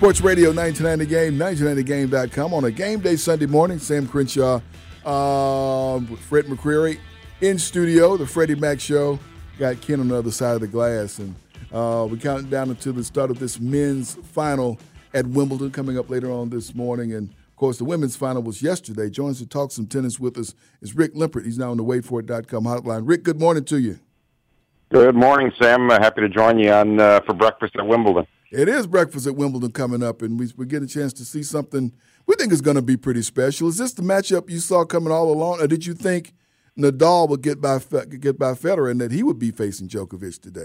Sports Radio 990 Game, 990game.com on a game day Sunday morning. Sam Crenshaw with Fred McCreary in studio, the Freddie Mac Show. Got Ken on the other side of the glass. And we're counting down until the start of this men's final at Wimbledon coming up later on this morning. And, of course, the women's final was yesterday. Joins to talk some tennis with us is Rick Limpert. He's now on the waitforit.com hotline. Rick, good morning to you. Good morning, Sam. Happy to join you on for breakfast at Wimbledon. It is breakfast at Wimbledon coming up, and we get a chance to see something we think is going to be pretty special. Is this the matchup you saw coming all along, or did you think Nadal would get by Federer and that he would be facing Djokovic today?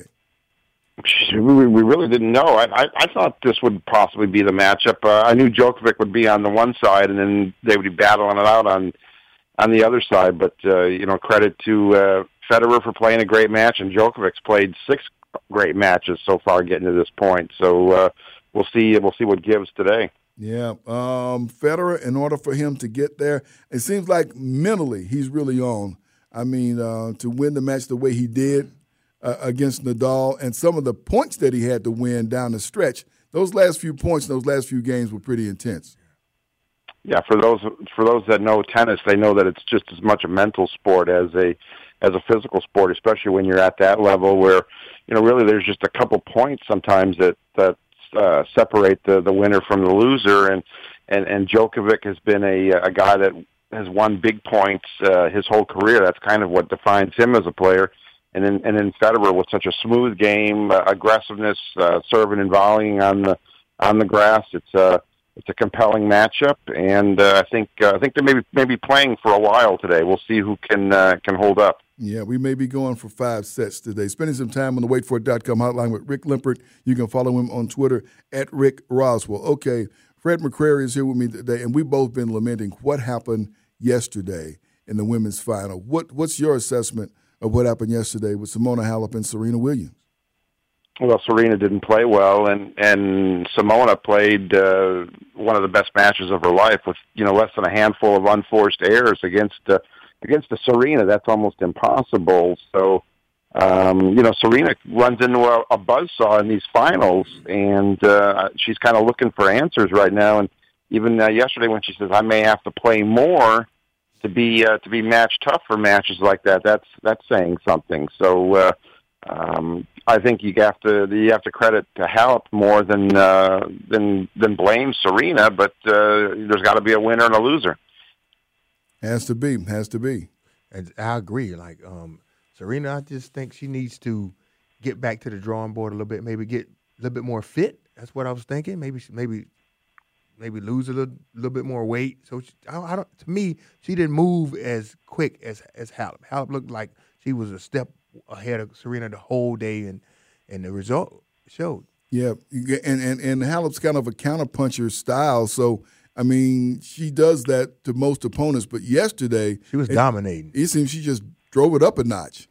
We really didn't know. I thought this would possibly be the matchup. I knew Djokovic would be on the one side, and then they would be battling it out on the other side. But credit to Federer for playing a great match, and Djokovic's played 6 great matches so far getting to this point. So we'll see what gives today. Yeah. Federer, in order for him to get there, it seems like mentally he's really on. I mean, to win the match the way he did against Nadal and some of the points that he had to win down the stretch, those last few points, those last few games were pretty intense. Yeah, for those that know tennis, they know that it's just as much a mental sport as a physical sport, especially when you're at that level where, really there's just a couple points sometimes that separate the winner from the loser. And Djokovic has been a guy that has won big points his whole career. That's kind of what defines him as a player. And then Federer with such a smooth game, aggressiveness, serving and volleying on the grass. It's a compelling matchup, and I think they may be playing for a while today. We'll see who can hold up. Yeah, we may be going for 5 sets today. Spending some time on the waitforit.com hotline with Rick Limpert. You can follow him on Twitter at Rick Roswell. Okay, Fred McCreary is here with me today, and we've both been lamenting what happened yesterday in the women's final. What's your assessment of what happened yesterday with Simona Halep and Serena Williams? Well, Serena didn't play well, and Simona played one of the best matches of her life with less than a handful of unforced errors against the Serena. That's almost impossible. So, Serena runs into a buzzsaw in these finals, and she's kind of looking for answers right now. And even yesterday, when she says, "I may have to play more to be match tough for matches like that," that's saying something. So. I think you have to credit to Halep more than blame Serena, but there's got to be a winner and a loser. Has to be. And I agree. Like Serena, I just think she needs to get back to the drawing board a little bit. Maybe get a little bit more fit. That's what I was thinking. Maybe lose a little bit more weight. So to me, she didn't move as quick as Halep. Halep looked like she was a step ahead of Serena the whole day, and the result showed. Yeah, and Halep's kind of a counterpuncher style, so I mean she does that to most opponents. But yesterday she was dominating. It seems she just drove it up a notch.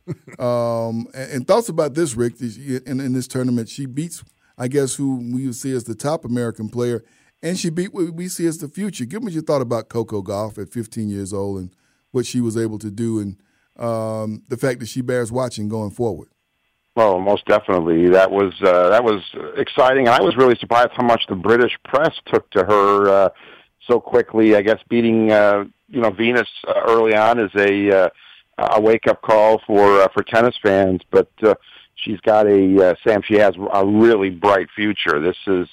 And thoughts about this, Rick? In this tournament, she beats, I guess, who we would see as the top American player, and she beat what we see as the future. Give me your thought about Coco Gauff at 15 years old and what she was able to do, and the fact that she bears watching going forward. Well, most definitely. That was exciting. I was really surprised how much the British press took to her so quickly. I guess beating Venus early on is a wake-up call for tennis fans. But she's got Sam. She has a really bright future. This is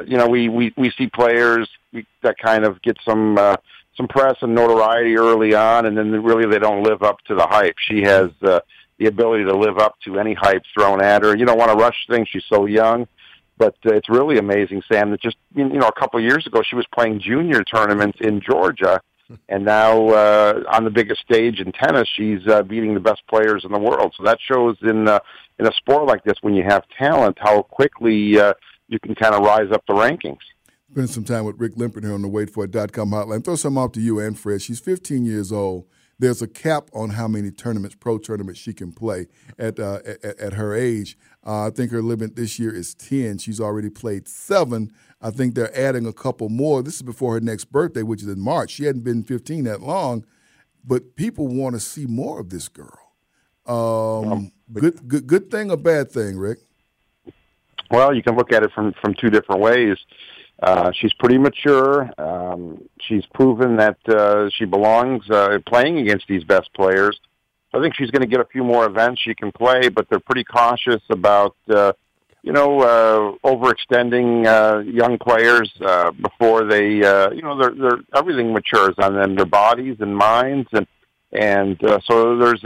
we see players that kind of get some press and notoriety early on, and then really they don't live up to the hype. She has the ability to live up to any hype thrown at her. You don't want to rush things. She's so young, but it's really amazing, Sam, that just a couple of years ago she was playing junior tournaments in Georgia, and now on the biggest stage in tennis, she's beating the best players in the world. So that shows in a sport like this, when you have talent, how quickly you can kind of rise up the rankings. Spend some time with Rick Limpert here on the waitforit.com hotline. Throw some off to you and Fred. She's 15 years old. There's a cap on how many pro tournaments she can play at her age. I think her limit this year is 10. She's already played 7. I think they're adding a couple more. This is before her next birthday, which is in March. She hadn't been 15 that long, but people want to see more of this girl. Good thing or bad thing, Rick? Well, you can look at it from two different ways. She's pretty mature. She's proven that she belongs playing against these best players. I think she's going to get a few more events she can play, but they're pretty cautious about, overextending young players before they, they're everything matures on them, their bodies and minds, and so there's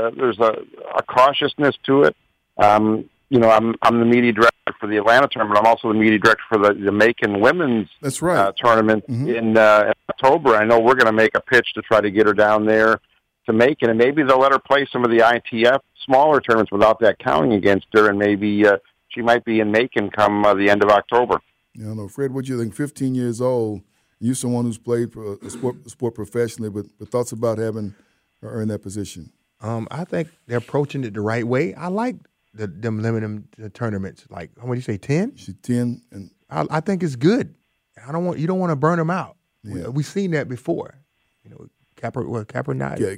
a cautiousness to it. I'm the media director for the Atlanta tournament. I'm also the media director for the Macon women's That's right. Tournament in October. I know we're going to make a pitch to try to get her down there to Macon, and maybe they'll let her play some of the ITF smaller tournaments without that counting against her, and maybe she might be in Macon come the end of October. Yeah, I don't know, Fred, what do you think? 15 years old, you're someone who's played for a sport professionally, but thoughts about having her in that position? I think they're approaching it the right way. I like them limiting the tournaments. Like, what do you say, 10? She's 10, and I think it's good. You don't want to burn them out. Yeah. We've seen that before. Capriati.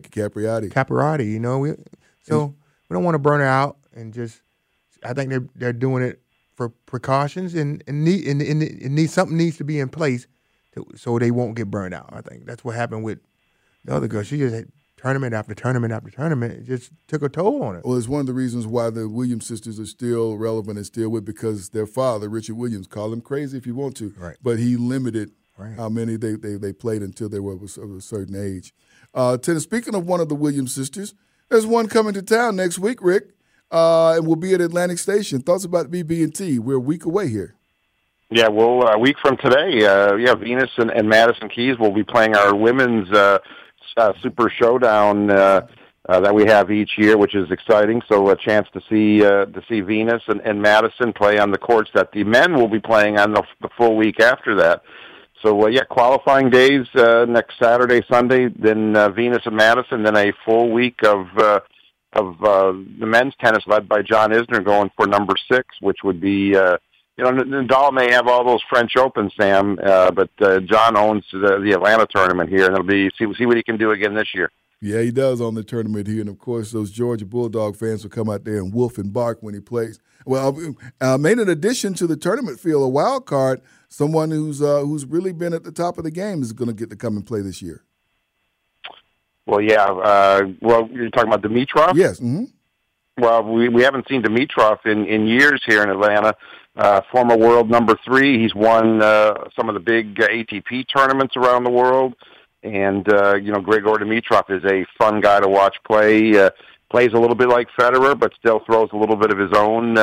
We don't want to burn her out, and just I think they're doing it for precautions, and something needs to be in place so they won't get burned out. I think that's what happened with the other girl. She just had tournament after tournament after tournament. It just took a toll on her. Well, it's one of the reasons why the Williams sisters are still relevant and still with, because their father, Richard Williams, call him crazy if you want to, right, but he limited right. how many they played until they were of a certain age. Speaking of one of the Williams sisters, there's one coming to town next week, Rick, and we'll be at Atlantic Station. Thoughts about BB&T? We're a week away here. Yeah, well, a week from today, Venus and Madison Keys will be playing our women's Super Showdown that we have each year, which is exciting. So a chance to see Venus and Madison play on the courts that the men will be playing on the full week after that. So, qualifying days next Saturday, Sunday, then Venus and Madison, then a full week of the men's tennis led by John Isner going for number 6, which would be, Nadal may have all those French Opens, Sam, but John owns the Atlanta tournament here, and it'll be see what he can do again this year. Yeah, he does on the tournament here, and of course, those Georgia Bulldog fans will come out there and wolf and bark when he plays. Well, made an addition to the tournament field, a wild card. Someone who's really been at the top of the game is going to get to come and play this year. Well, yeah. You're talking about Dimitrov? Yes. Mm-hmm. Well, we haven't seen Dimitrov in years here in Atlanta. Former world number 3. He's won some of the big ATP tournaments around the world. And, Grigor Dimitrov is a fun guy to watch play. Plays a little bit like Federer, but still throws a little bit of his own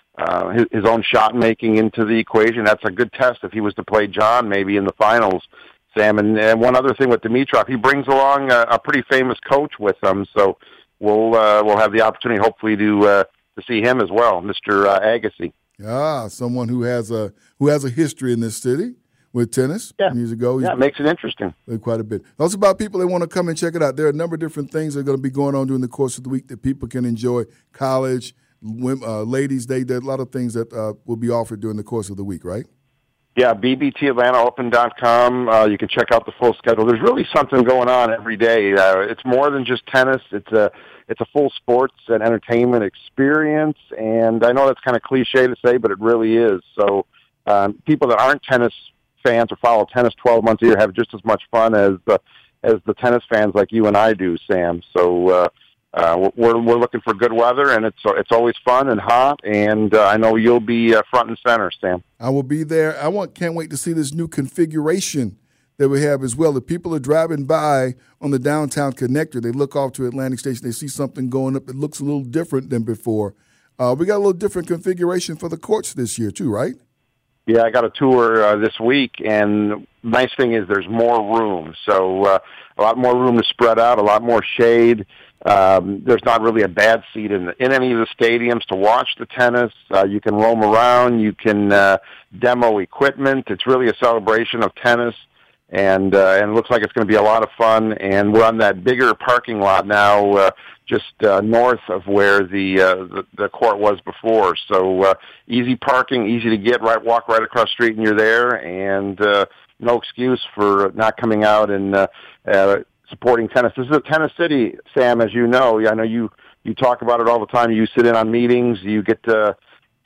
shot making into the equation. That's a good test if he was to play John maybe in the finals, Sam. And one other thing with Dimitrov, he brings along a pretty famous coach with him, so we'll have the opportunity hopefully to see him as well, Mr. Agassi. Someone who has a history in this city with tennis years ago. Yeah, it makes it interesting. Quite a bit. Also about people that want to come and check it out. There are a number of different things that are going to be going on during the course of the week that people can enjoy. College, Ladies' Day, there are a lot of things that will be offered during the course of the week, right? Yeah, bbtatlantaopen.com. You can check out the full schedule. There's really something going on every day. It's more than just tennis. It's a full sports and entertainment experience, and I know that's kind of cliche to say, but it really is. So people that aren't tennis fans or follow tennis 12 months a year have just as much fun as the tennis fans like you and I do, Sam. So we're looking for good weather, and it's always fun and hot, and I know you'll be front and center, Sam. I will be there. Can't wait to see this new configuration that we have as well. The people are driving by on the downtown connector. They look off to Atlantic Station. They see something going up that looks a little different than before. We got a little different configuration for the courts this year too, right? Yeah, I got a tour this week, and the nice thing is there's more room. So a lot more room to spread out, a lot more shade. There's not really a bad seat in any of the stadiums to watch the tennis. You can roam around. You can demo equipment. It's really a celebration of tennis, and it looks like it's going to be a lot of fun. And we're on that bigger parking lot now, just north of where the court was before. So easy parking, easy to get. Walk right across the street, and you're there. And no excuse for not coming out and supporting tennis. This is a tennis city, Sam, as you know. I know you talk about it all the time. You sit in on meetings. You get to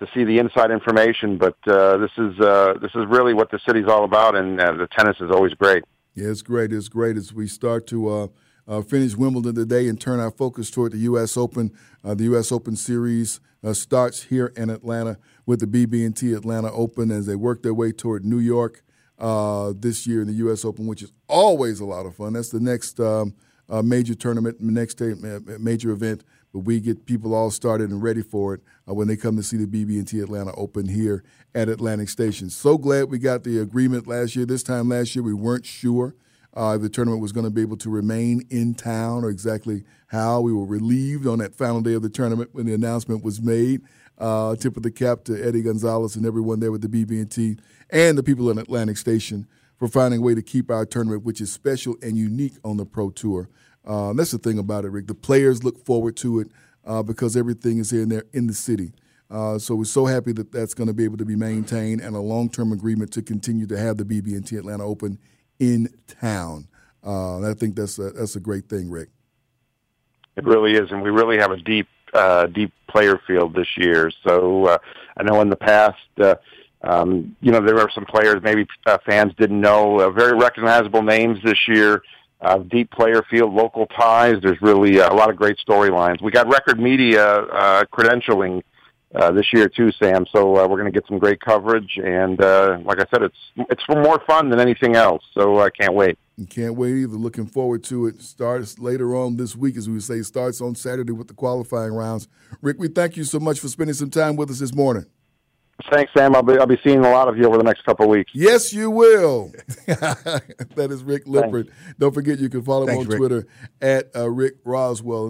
see the inside information. But this is really what the city's all about, and the tennis is always great. Yeah, it's great. It's great as we start to finish Wimbledon today and turn our focus toward the U.S. Open. The U.S. Open Series starts here in Atlanta with the BB&T Atlanta Open as they work their way toward New York this year in the U.S. Open, which is always a lot of fun. That's the next major tournament, next major event. But we get people all started and ready for it when they come to see the BB&T Atlanta Open here at Atlantic Station. So glad we got the agreement last year. This time last year we weren't sure if the tournament was going to be able to remain in town or exactly how. We were relieved on that final day of the tournament when the announcement was made. Tip of the cap to Eddie Gonzalez and everyone there with the BB&T and the people in Atlantic Station for finding a way to keep our tournament, which is special and unique on the Pro Tour. That's the thing about it, Rick. The players look forward to it because everything is here and there in the city. So we're so happy that that's going to be able to be maintained and a long-term agreement to continue to have the BB&T Atlanta Open in town. And I think that's a great thing, Rick. It really is, and we really have a deep player field this year. So I know in the past, there were some players maybe fans didn't know, very recognizable names this year. Deep player field, local ties. There's really a lot of great storylines. We got record media credentialing this year too, Sam. So we're going to get some great coverage, and like I said, it's for more fun than anything else. So I can't wait. You can't wait either. Looking forward to it. Starts later on this week, as we would say. Starts on Saturday with the qualifying rounds. Rick, we thank you so much for spending some time with us this morning. Thanks, Sam. I'll be seeing a lot of you over the next couple of weeks. Yes, you will. That is Rick Lippert. Don't forget you can follow him on Rick. Twitter at Rick Roswell.